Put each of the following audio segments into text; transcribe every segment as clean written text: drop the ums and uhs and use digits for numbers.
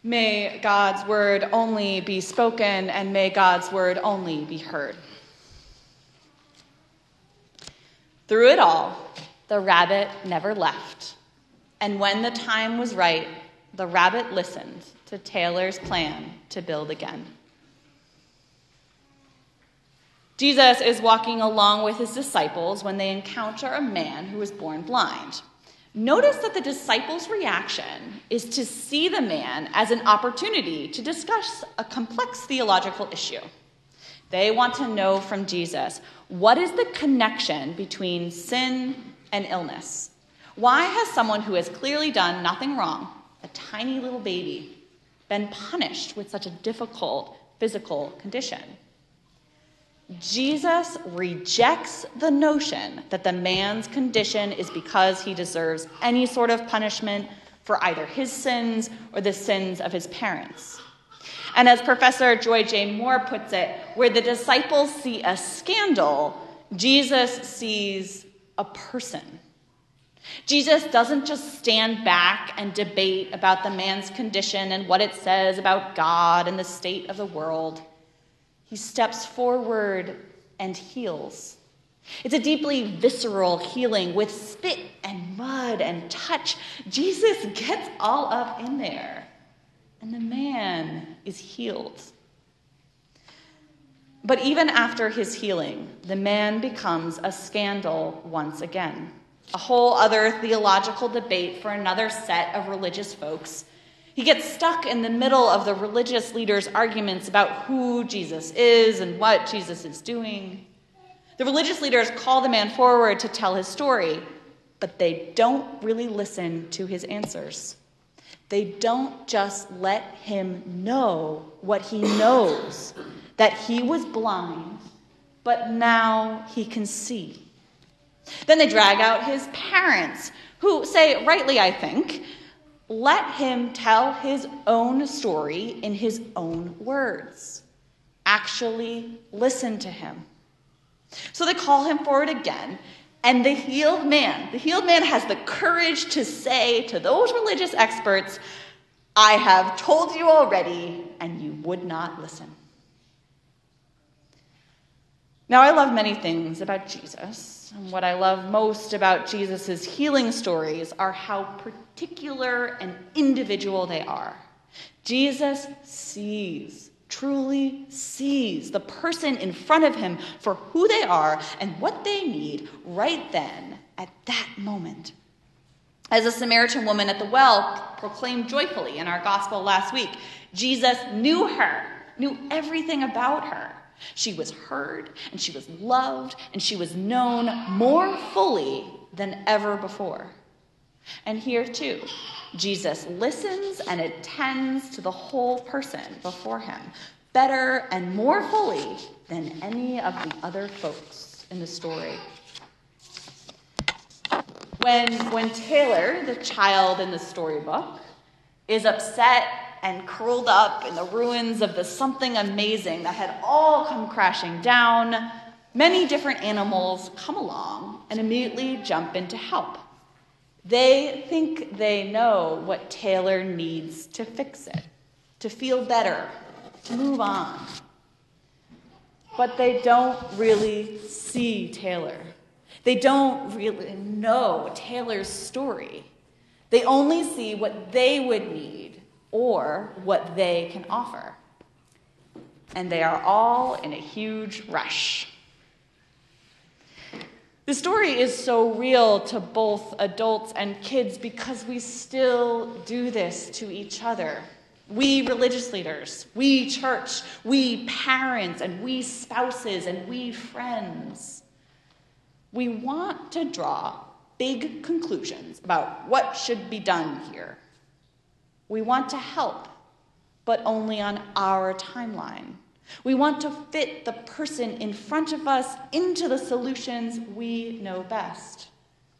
May God's word only be spoken, and may God's word only be heard. Through it all, the rabbit never left. And when the time was right, the rabbit listened to Taylor's plan to build again. Jesus is walking along with his disciples when they encounter a man who was born blind. Notice that the disciples' reaction is to see the man as an opportunity to discuss a complex theological issue. They want to know from Jesus, what is the connection between sin and illness? Why has someone who has clearly done nothing wrong, a tiny little baby, been punished with such a difficult physical condition? Jesus rejects the notion that the man's condition is because he deserves any sort of punishment for either his sins or the sins of his parents. And as Professor Joy J. Moore puts it, where the disciples see a scandal, Jesus sees a person. Jesus doesn't just stand back and debate about the man's condition and what it says about God and the state of the world. He steps forward and heals. It's a deeply visceral healing with spit and mud and touch. Jesus gets all up in there, and the man is healed. But even after his healing, the man becomes a scandal once again. A whole other theological debate for another set of religious folks. He gets stuck in the middle of the religious leaders' arguments about who Jesus is and what Jesus is doing. The religious leaders call the man forward to tell his story, but they don't really listen to his answers. They don't just let him know what he knows, that he was blind, but now he can see. Then they drag out his parents, who say, rightly I think, let him tell his own story in his own words. Actually listen to him. So they call him forward again, and the healed man has the courage to say to those religious experts, I have told you already, and you would not listen. Now, I love many things about Jesus, and what I love most about Jesus' healing stories are how particular and individual they are. Jesus truly sees the person in front of him for who they are and what they need right then at that moment. As the Samaritan woman at the well proclaimed joyfully in our gospel last week, Jesus knew her, knew everything about her. She was heard, and she was loved, and she was known more fully than ever before. And here, too, Jesus listens and attends to the whole person before him, better and more fully than any of the other folks in the story. When Taylor, the child in the storybook, is upset and curled up in the ruins of the something amazing that had all come crashing down, many different animals come along and immediately jump in to help. They think they know what Taylor needs to fix it, to feel better, to move on. But they don't really see Taylor. They don't really know Taylor's story. They only see what they would need or what they can offer. And they are all in a huge rush. The story is so real to both adults and kids because we still do this to each other. We religious leaders, we church, we parents, and we spouses, and we friends. We want to draw big conclusions about what should be done here. We want to help, but only on our timeline. We want to fit the person in front of us into the solutions we know best.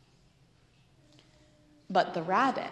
But the rabbit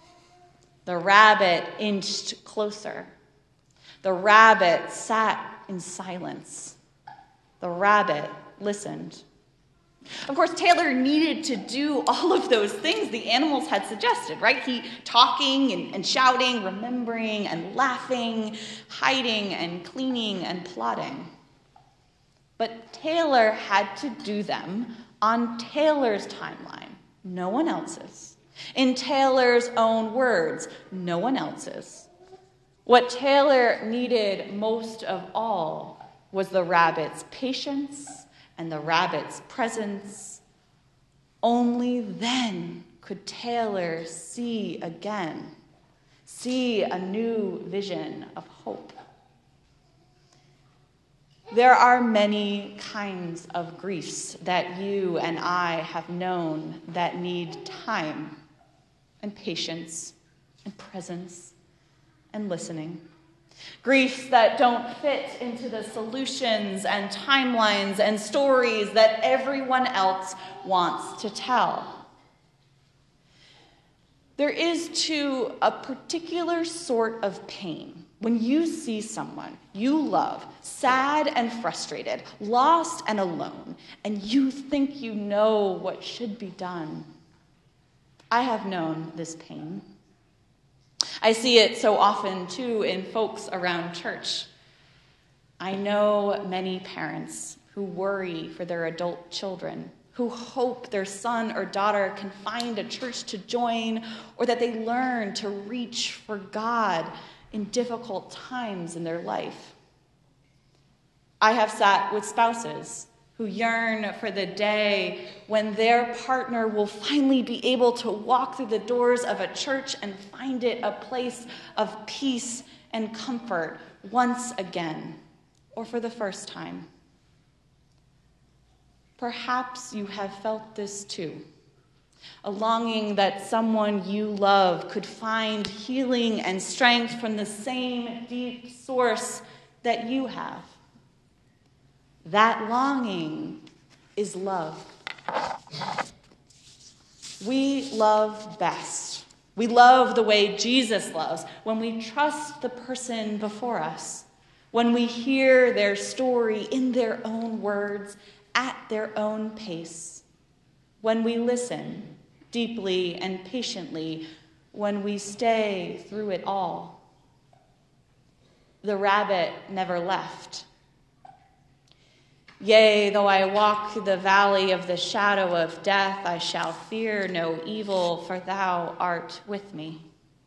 inched closer. The rabbit sat in silence. The rabbit listened. Of course, Taylor needed to do all of those things the animals had suggested, right? He talking and shouting, remembering and laughing, hiding and cleaning and plotting. But Taylor had to do them on Taylor's timeline, no one else's. In Taylor's own words, no one else's. What Taylor needed most of all was the rabbit's patience and the rabbit's presence. Only then could Taylor see again, see a new vision of hope. There are many kinds of griefs that you and I have known that need time and patience and presence and listening. Griefs that don't fit into the solutions and timelines and stories that everyone else wants to tell. There is, too, a particular sort of pain when you see someone you love, sad and frustrated, lost and alone, and you think you know what should be done. I have known this pain. I see it so often, too, in folks around church. I know many parents who worry for their adult children, who hope their son or daughter can find a church to join, or that they learn to reach for God in difficult times in their life. I have sat with spouses who yearn for the day when their partner will finally be able to walk through the doors of a church and find it a place of peace and comfort once again, or for the first time. Perhaps you have felt this too, a longing that someone you love could find healing and strength from the same deep source that you have. That longing is love. We love best. We love the way Jesus loves when we trust the person before us, when we hear their story in their own words, at their own pace, when we listen deeply and patiently, when we stay through it all. The rabbit never left. Yea, though I walk through the valley of the shadow of death, I shall fear no evil, for thou art with me.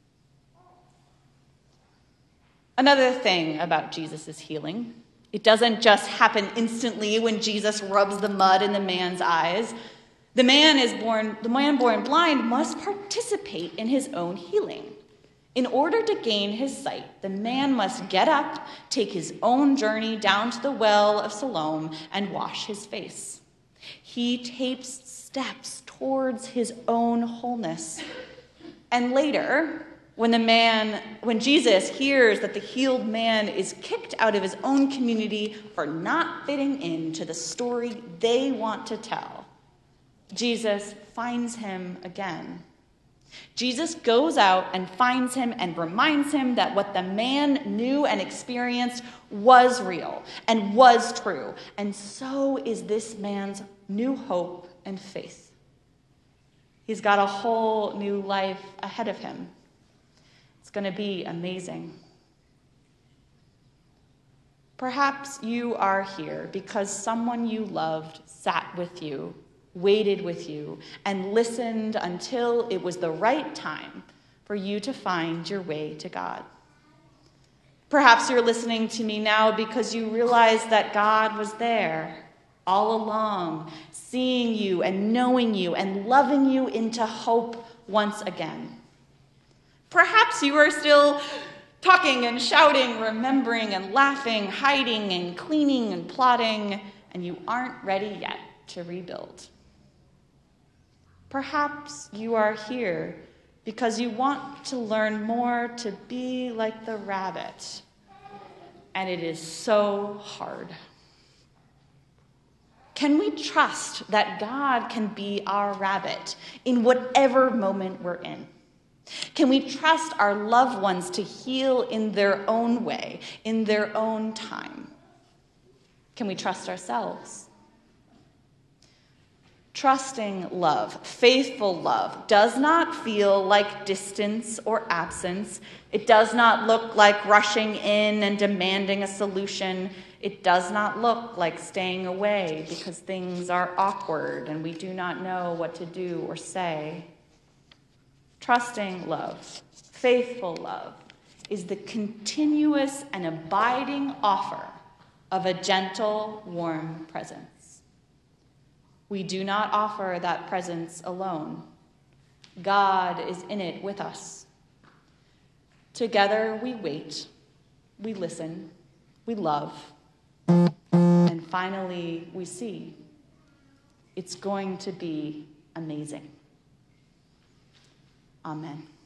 Another thing about Jesus' healing, it doesn't just happen instantly when Jesus rubs the mud in the man's eyes. The man born blind must participate in his own healing. In order to gain his sight, the man must get up, take his own journey down to the well of Siloam, and wash his face. He takes steps towards his own wholeness. And later, when Jesus hears that the healed man is kicked out of his own community for not fitting into the story they want to tell, Jesus finds him again. Jesus goes out and finds him and reminds him that what the man knew and experienced was real and was true. And so is this man's new hope and faith. He's got a whole new life ahead of him. It's going to be amazing. Perhaps you are here because someone you loved sat with you, waited with you, and listened until it was the right time for you to find your way to God. Perhaps you're listening to me now because you realize that God was there all along, seeing you and knowing you and loving you into hope once again. Perhaps you are still talking and shouting, remembering and laughing, hiding and cleaning and plotting, and you aren't ready yet to rebuild. Perhaps you are here because you want to learn more to be like the rabbit, and it is so hard. Can we trust that God can be our rabbit in whatever moment we're in? Can we trust our loved ones to heal in their own way, in their own time? Can we trust ourselves? Trusting love, faithful love, does not feel like distance or absence. It does not look like rushing in and demanding a solution. It does not look like staying away because things are awkward and we do not know what to do or say. Trusting love, faithful love, is the continuous and abiding offer of a gentle, warm presence. We do not offer that presence alone. God is in it with us. Together we wait, we listen, we love, and finally we see. It's going to be amazing. Amen.